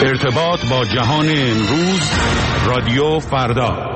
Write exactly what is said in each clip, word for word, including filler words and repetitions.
ارتباط با جهان امروز، رادیو فردا.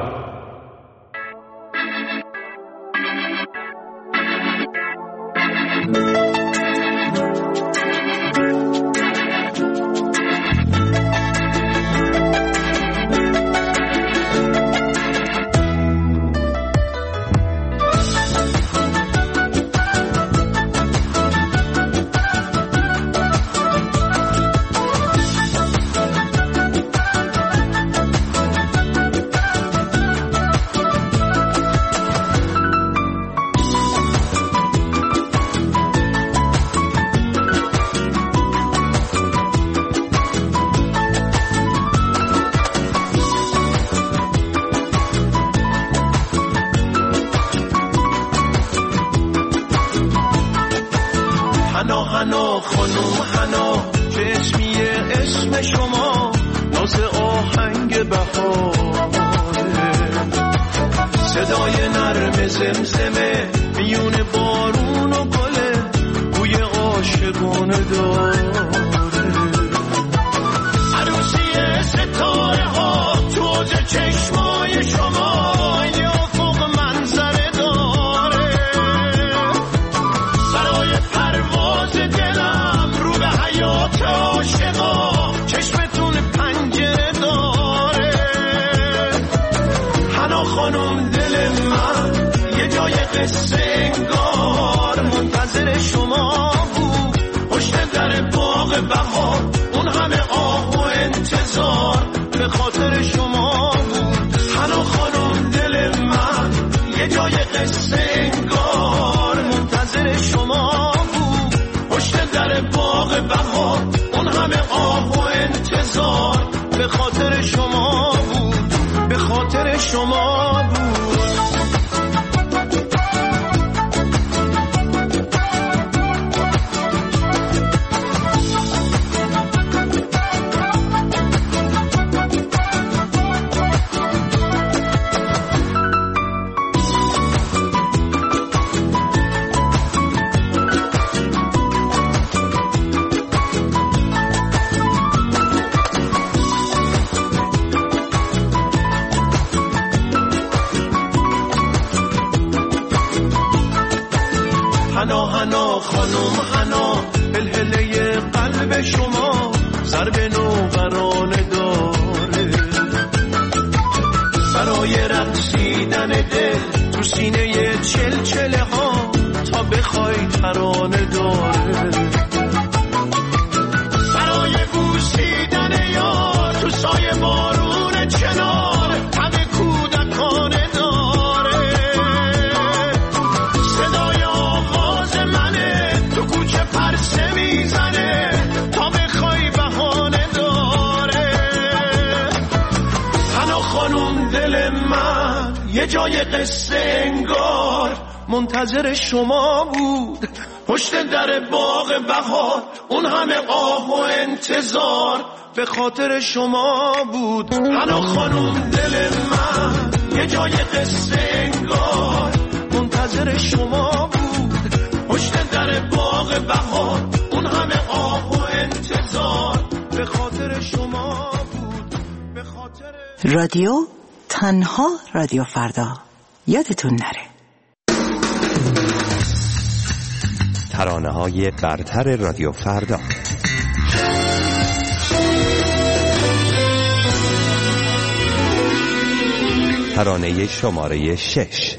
منتظر شما بود پشت در باغ بهار، اون همه آه و انتظار به خاطر شما بود. حالا خانم دل من یه جای قصه انگار منتظر شما بود پشت در باغ بهار، اون همه آه و انتظار به خاطر شما بود. به خاطر رادیو تنها رادیو فردا، یادتون نره. ترانه‌های برتر رادیو فردا. ترانه شماره شش.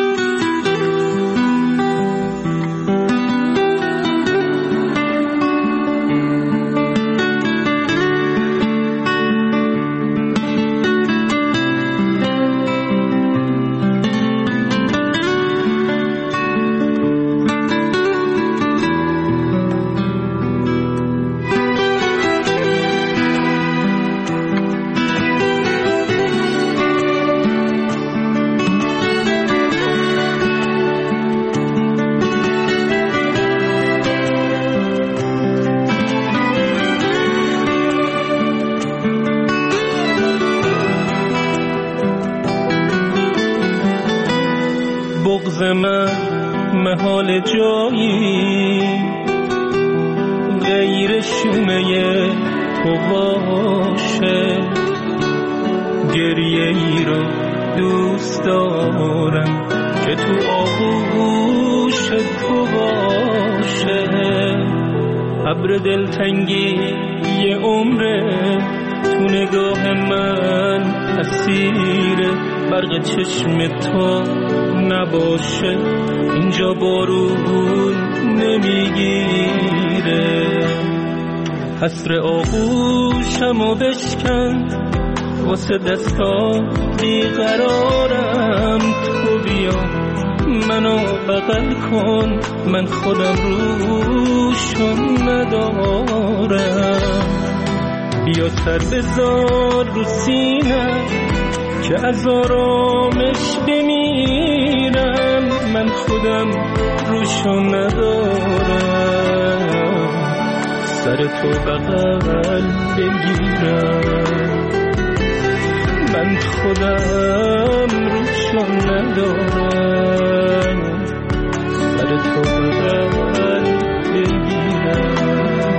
بغض من محال جایی غیر شومه تو باشه، گریه ای رو دوست دارم که تو آغوش تو باشه. ابر دلتنگی یه عمره تو نگاه من اسیر برق چشم تو نباشه، اینجا بارون نمیگیره. حسر آغوشمو بشکن واسه دستا بیقرارم، تو بیا منو بغل کن، من خودم روشون ندارم. بیا سر بذار رو سینم که از آرامش بمیرم، من خودم روشون ندارم. سر تو بغل بگیرم، من خودم روشون ندارم. سر تو بغل بگیرم.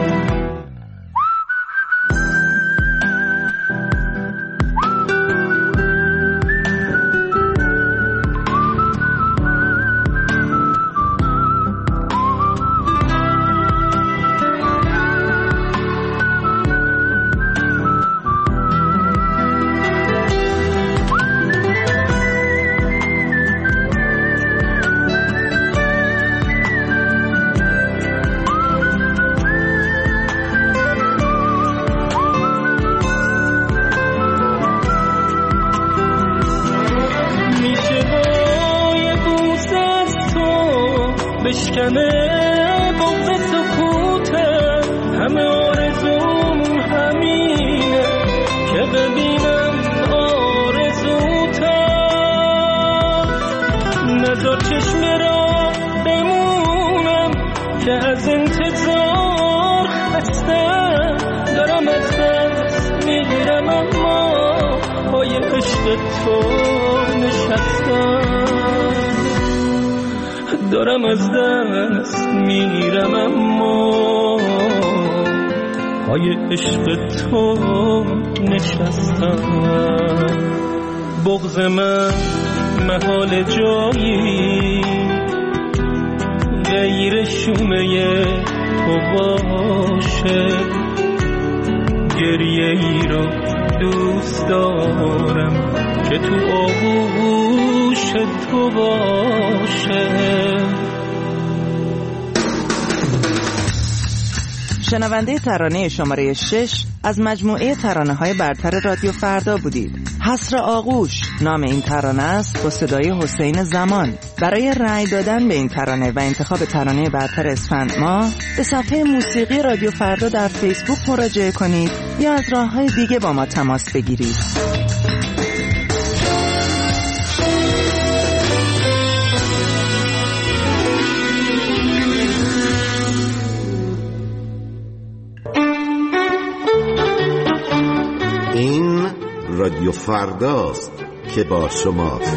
بشکنه بغض سکوته، همه آرزوم همینه که ببینم آرزوته. نذار چشم را بمونم که از انتظار خستم، دارم از دست میگیرم اما پای عشق تو نشستم. دارم از دست میرم اما پای عشق تو نشستم. بغض من محال جایی غیر شومه تو باشه، گریه ای رو دوست دارم که تو آغوش تو باشه. شنونده ترانه شماره شش از مجموعه ترانه‌های برتر رادیو فردا بودید. حسر آغوش نام این ترانه است با صدای حسین زمان. برای رأی دادن به این ترانه و انتخاب ترانه برتر اسفند ماه به صفحه موسیقی رادیو فردا در فیسبوک مراجعه کنید یا از راه‌های دیگه با ما تماس بگیرید. این رادیو فرداست که با شماست.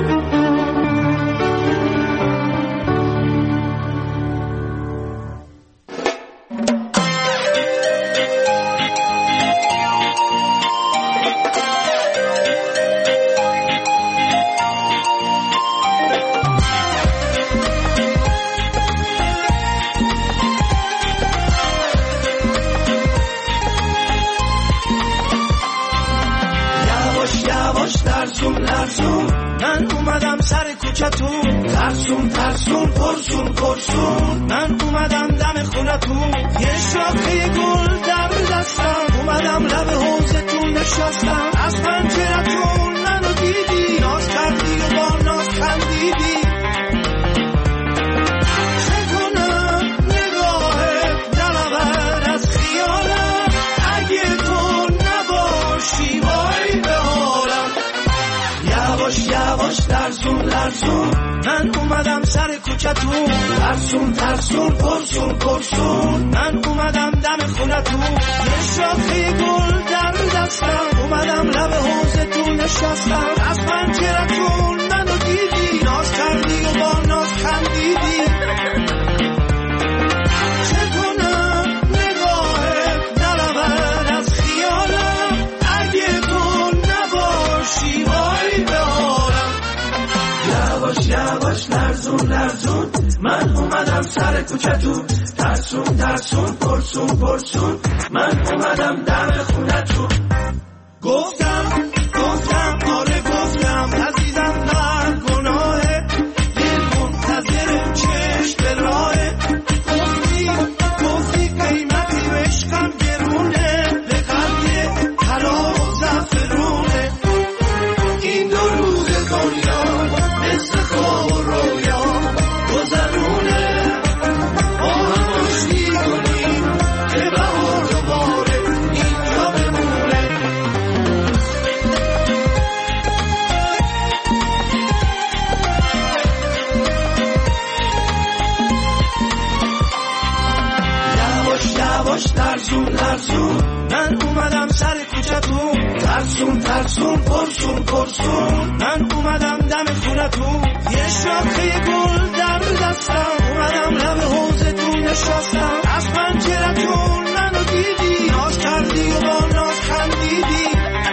من اومدم سر کوچتون، ترسون ترسون پرسون پرسون. من اومدم دم خونتون، یه شاخه گل در دستم. اومدم لب حوضتون نشستم، از پنجرتون منو دیدی، ناز کردی و با ناز خندیدی. چه کنم نگاهت دلبر از خیالم، اگه تو نباشی وای به حالم. یواش یواش لرزون لرزون، من اومدم سر کوچتون، ترسون ترسون پرسون پرسون. من اومدم دم خونتون، یه شاخه گل در دستم. اومدم لب حوضتون نشستم، از پنجرتون منو دیدی، ناز کردی و با ناز خندیدی. چه کنم نگاهت دلبر از خیال، لرزون لرزون من اومدم سر کوچتون، ترسون ترسون پرسون پرسون من اومدم در خونتون. گفتم گفتم آره گفتم عزیزم در گناهه، دل منتظر چشم به راهه. گفتی گفتی قیمتی عشقم گرونه، به قلب طلا و زعفرونه. این دو روز دنیا مثل خواب و رویا گذرونه، با هم آشتی کنیم که بهار دوباره اینجا بمونه. یواش لرزون لرزون من اومدم سر کوچتون، ترسون ترسون پرسون پرسون من اومدم دم خونتون. یه شاخه گل در دستم اومدم لب حوضتون نشستم، از پنجرتون منو دیدی، ناز کردی و با ناز خندیدی.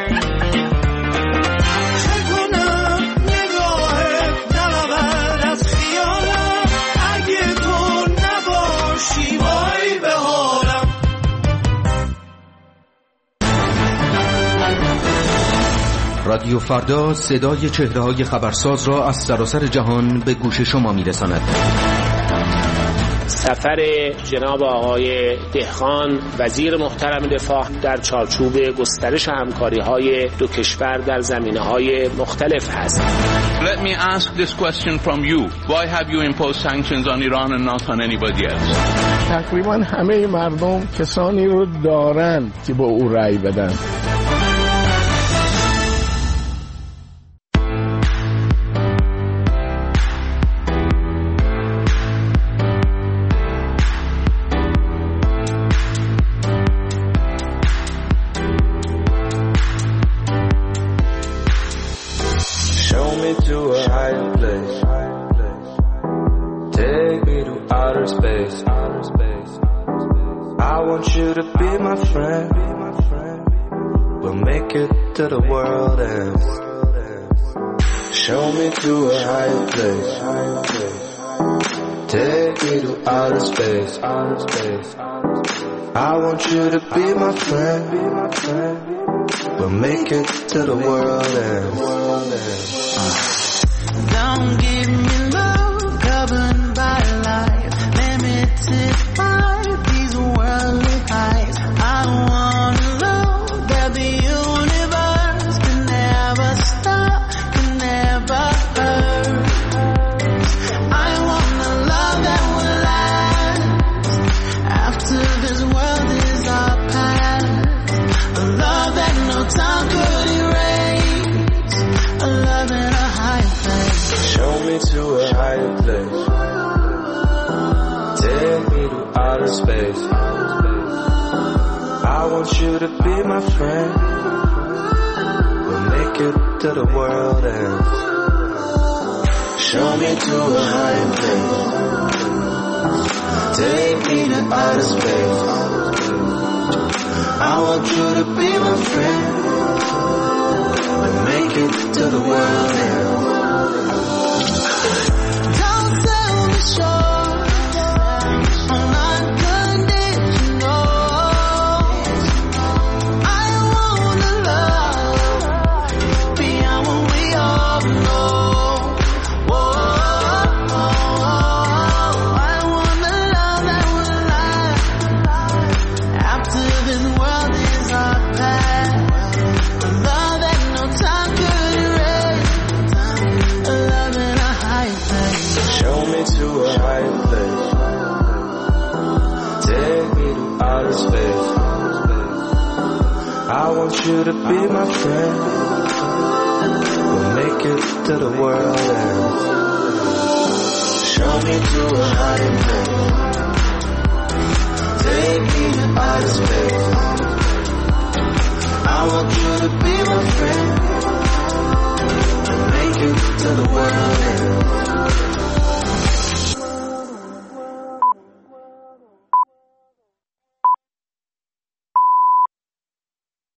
چه کنم نگاهت نرود از خیالم، اگه تو نباشی وای به حالم. رادیو فردا صدای چهره‌های خبرساز را از سراسر جهان به گوش شما می‌رساند. سفر جناب آقای دهقان وزیر محترم دفاع در چارچوب گسترش همکاری‌های دو کشور در زمینه‌های مختلف است. Let me ask this question from you. Why have you imposed sanctions on Iran and not on anybody else? تقریبا همه مردم کسانی رو دارند که با او رأی بدن. To the world and show me to a higher place. Take me to outer space. I want you to be my friend, but make it to the world and don't give me love governed by life, limited by these worldly highs. I want love that the universe can never stop, can never hurt. I want a love that will last after this world is our past, a love that no time could erase, a love in a high place. Show me to a higher place. Take me to outer space. I want you to be my friend, but make it to the world and show me to a higher place. Take me to outer space. I want you to be my friend, but make it to the world and don't sell me short on unconditional. I wanna love beyond what we all know. Whoa, I wanna love that will last after this world is our past, a love that no time could erase, a love in a high place. Show me to a higher place. Take me to outer space. I want you to be my friend, but make it to the world and show me to a higher place. Take me to outer space. I want you to be my friend, but make it to the world.